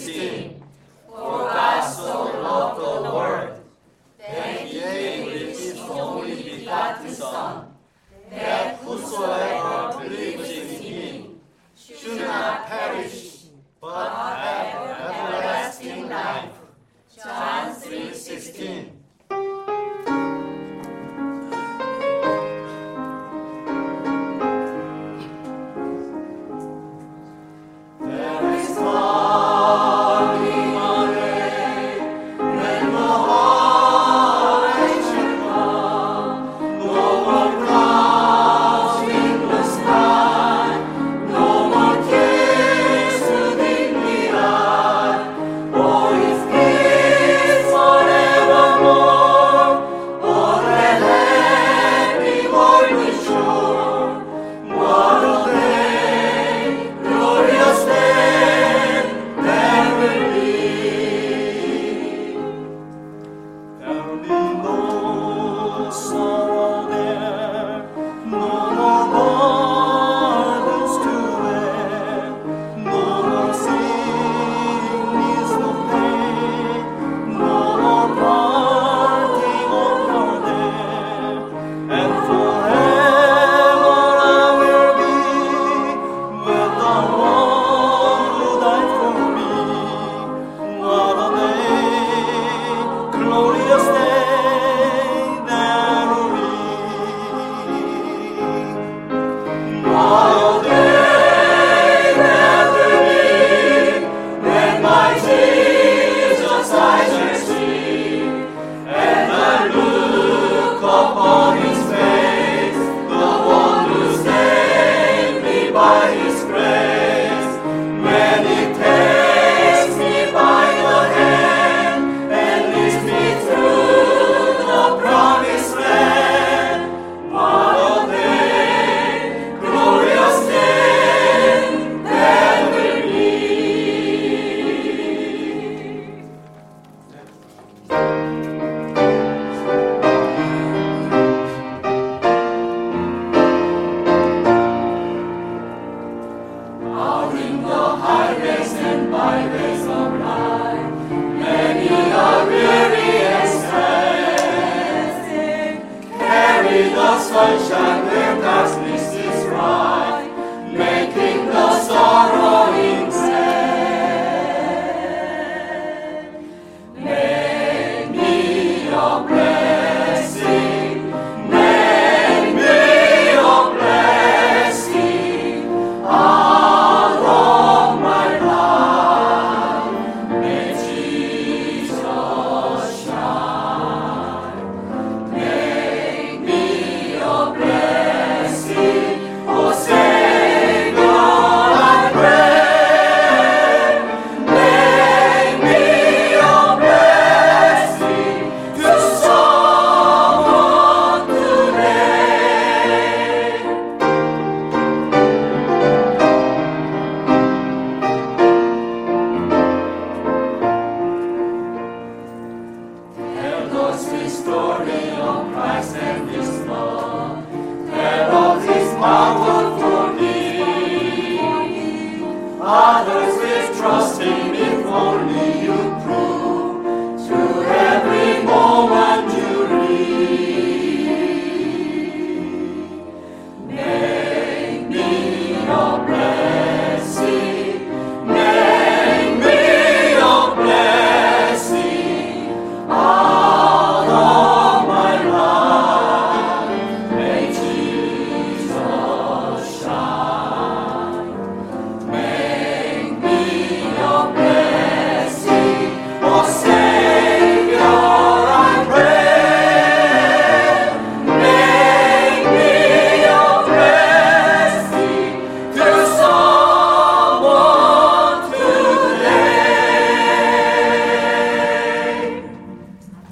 16. For God so loved the world, that he gave his only begotten Son, that whosoever believes in him should not perish, but have everlasting life. John 3:16. Sunshine where darkness is right, making the sorrowing sad. Make me your blessing, make me your blessing, all of my life. May Jesus shine. Make me your blessing, oh Savior, I pray. Make me your blessing to someone today. Tell us the story of Christ and His love. Tell of His power for me. Others will trust Him if only you